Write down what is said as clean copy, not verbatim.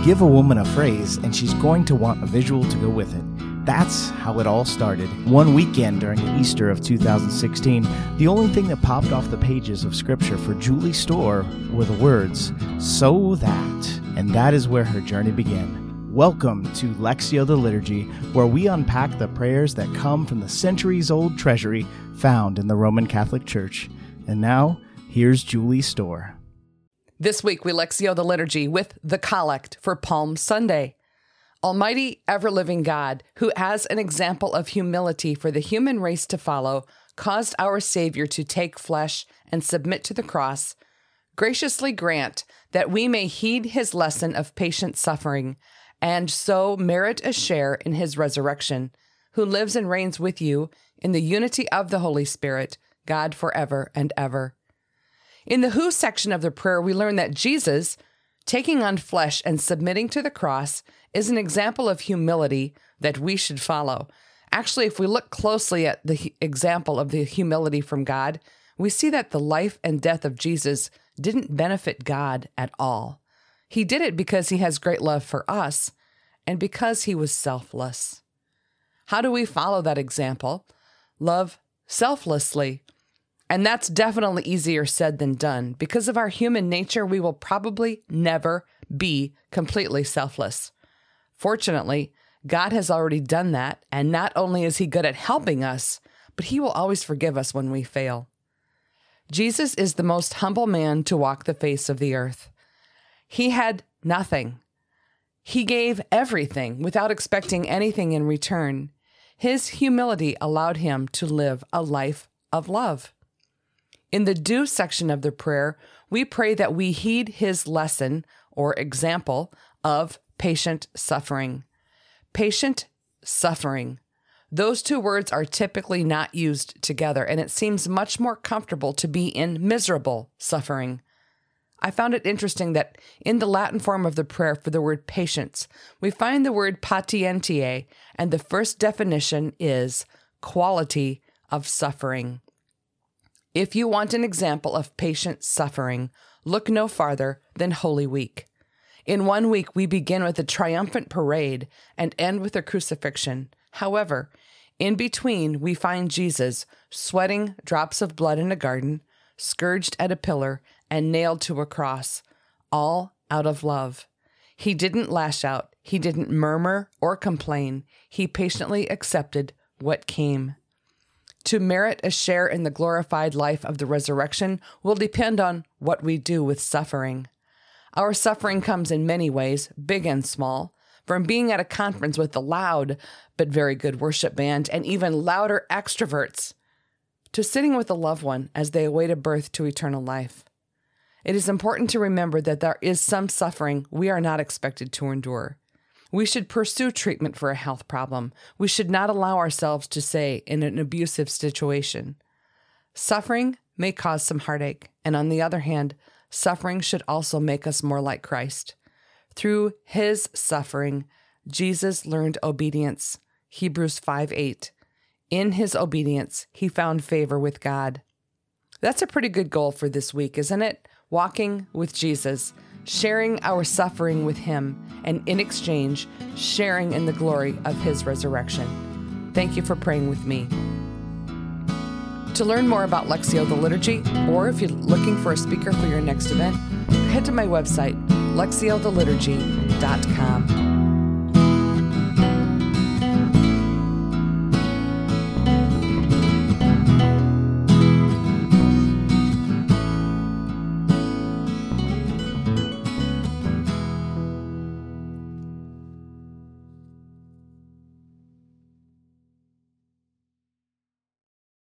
give a woman a phrase, and she's going to want a visual to go with it. That's how it all started. One weekend during Easter of 2016, the only thing that popped off the pages of Scripture for Julie Storr were the words, "So that," and that is where her journey began. Welcome to Lectio the Liturgy, where we unpack the prayers that come from the centuries-old treasury found in the Roman Catholic Church. And now, here's Julie Storr. This week we Lectio the Liturgy with the Collect for Palm Sunday. Almighty, ever-living God, who as an example of humility for the human race to follow, caused our Savior to take flesh and submit to the cross, graciously grant that we may heed his lesson of patient suffering, and so merit a share in his resurrection, who lives and reigns with you in the unity of the Holy Spirit, God forever and ever. In the Who section of the prayer, we learn that Jesus, taking on flesh and submitting to the cross, is an example of humility that we should follow. Actually, if we look closely at the example of the humility from God, we see that the life and death of Jesus didn't benefit God at all. He did it because he has great love for us and because he was selfless. How do we follow that example? Love selflessly. And that's definitely easier said than done. Because of our human nature, we will probably never be completely selfless. Fortunately, God has already done that, and not only is he good at helping us, but he will always forgive us when we fail. Jesus is the most humble man to walk the face of the earth. He had nothing. He gave everything without expecting anything in return. His humility allowed him to live a life of love. In the Do section of the prayer, we pray that we heed his lesson or example of patient suffering. Patient suffering. Those two words are typically not used together, and it seems much more comfortable to be in miserable suffering. I found it interesting that in the Latin form of the prayer for the word patience, we find the word patientiae, and the first definition is quality of suffering. If you want an example of patient suffering, look no farther than Holy Week. In 1 week, we begin with a triumphant parade and end with a crucifixion. However, in between, we find Jesus sweating drops of blood in a garden, scourged at a pillar, and nailed to a cross, all out of love. He didn't lash out. He didn't murmur or complain. He patiently accepted what came. To merit a share in the glorified life of the resurrection will depend on what we do with suffering. Our suffering comes in many ways, big and small, from being at a conference with a loud but very good worship band and even louder extroverts, to sitting with a loved one as they await a birth to eternal life. It is important to remember that there is some suffering we are not expected to endure. We should pursue treatment for a health problem. We should not allow ourselves to stay in an abusive situation. Suffering may cause some heartache, and on the other hand, suffering should also make us more like Christ. Through his suffering, Jesus learned obedience. Hebrews 5:8. In his obedience, he found favor with God. That's a pretty good goal for this week, isn't it? Walking with Jesus, sharing our suffering with him, and in exchange, sharing in the glory of his resurrection. Thank you for praying with me. To learn more about Lectio the Liturgy, or if you're looking for a speaker for your next event, head to my website, lectiotheliturgy.com.